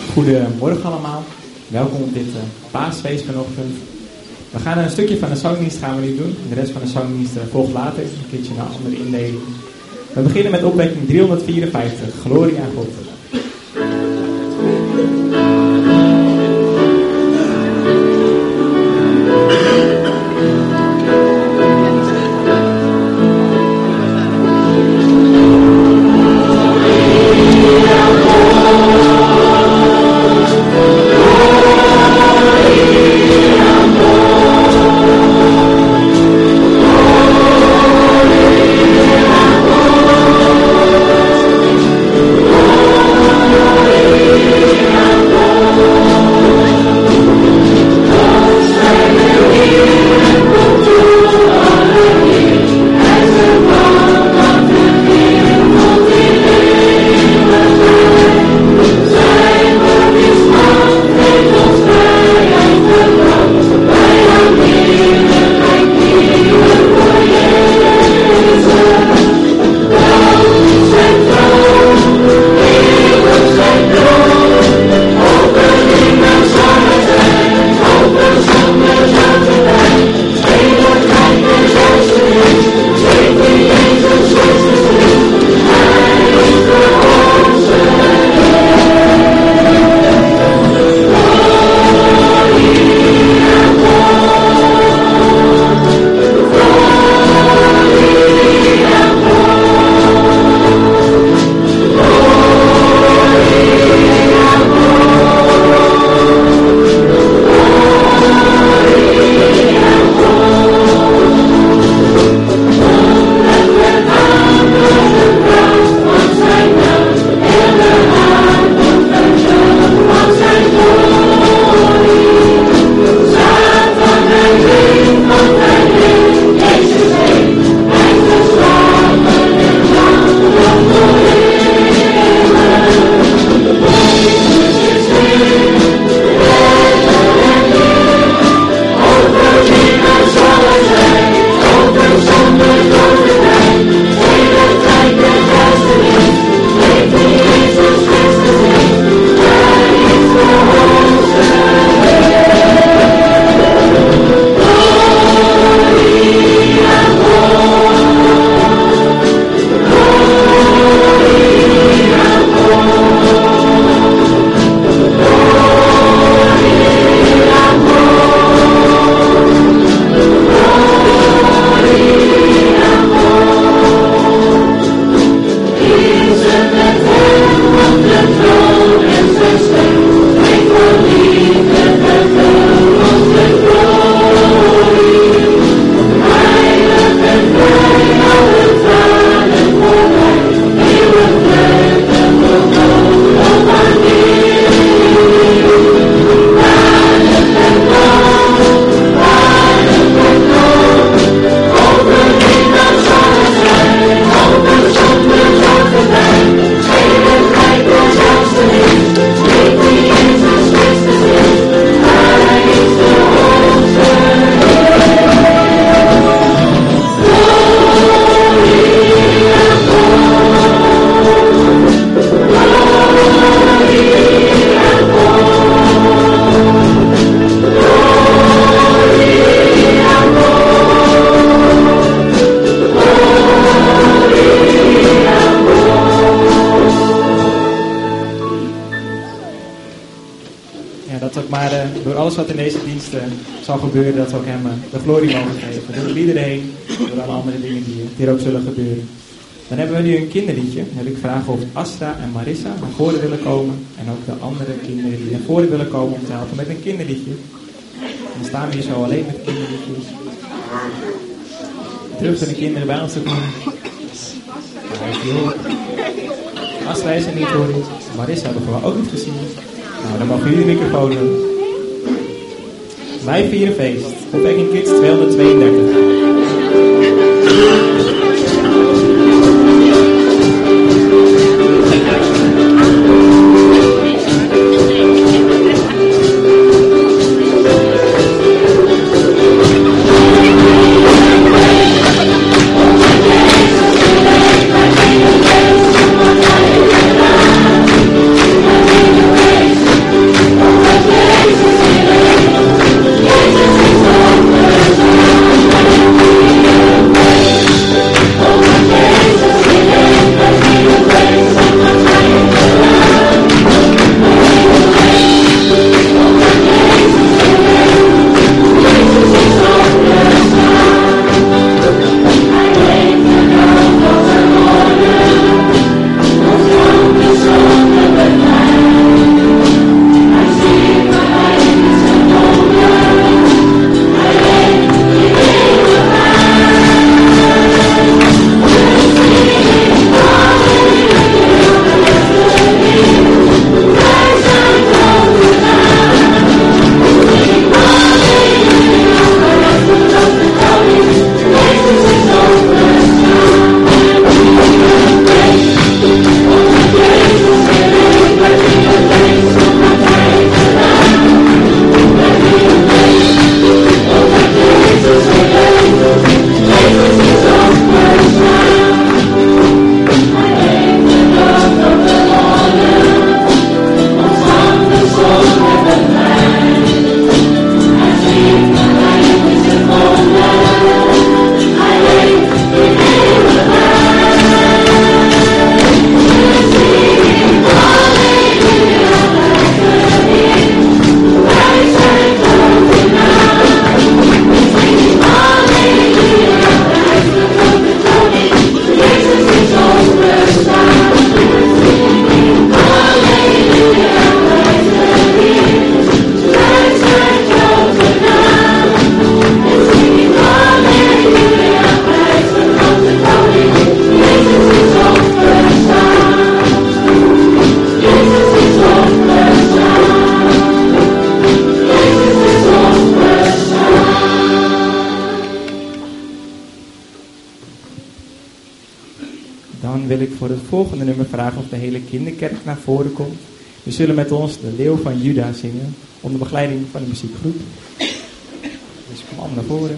Goedemorgen allemaal. Welkom op dit paasfeest vanochtend. We gaan een stukje van de zangdienst gaan we nu doen. De rest van de zangdienst volgt later. Een keertje naar een andere indeling. We beginnen met opwekking 354. Glorie aan God. Wat in deze diensten zal gebeuren, dat we ook hem de glorie mogen geven. Door de liederen heen, door alle andere dingen die hier ook zullen gebeuren. Dan hebben we nu een kinderliedje. Dan heb ik vragen of Astra en Marissa naar voren willen komen. En ook de andere kinderen die naar voren willen komen om te helpen met een kinderliedje. Dan staan we hier zo alleen met kinderliedjes. Terug voor de kinderen bij ons te komen. Astra is er niet, hoor niet. Marissa hebben we ook niet gezien. Nou, dan mogen jullie de microfoon doen. Wij vieren feest. Opwekking Kids 232. volgende nummer vragen of de hele kinderkerk naar voren komt. We zullen met ons de Leeuw van Juda zingen, onder begeleiding van de muziekgroep. Dus kom allemaal naar voren.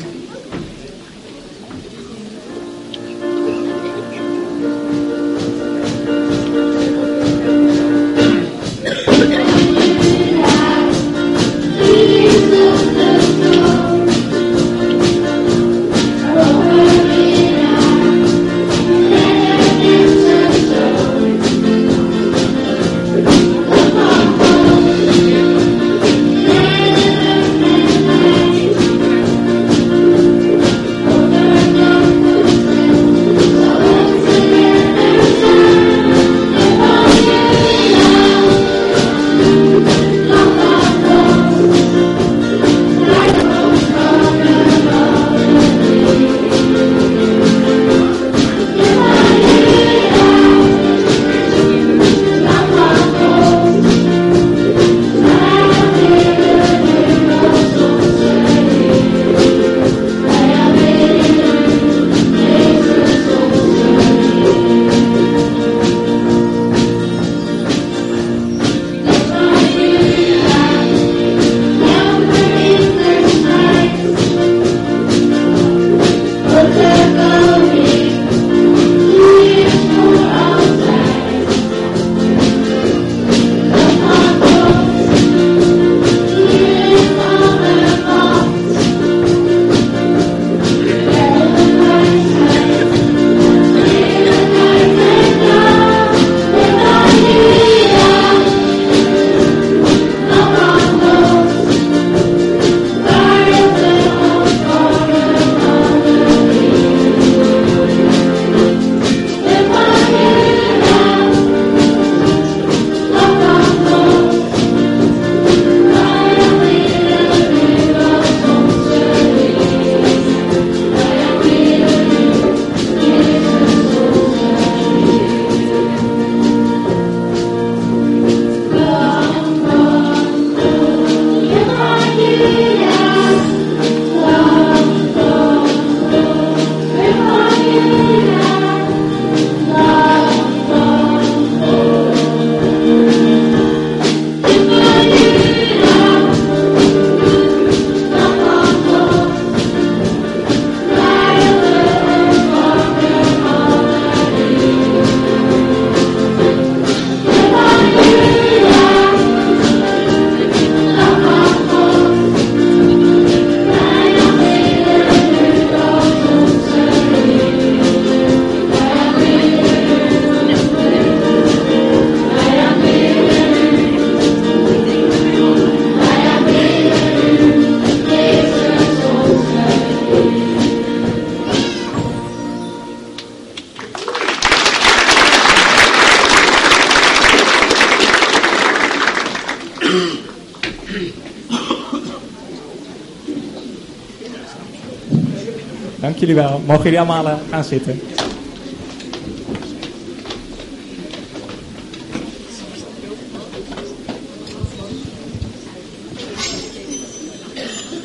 Dank jullie wel. Mogen jullie allemaal gaan zitten.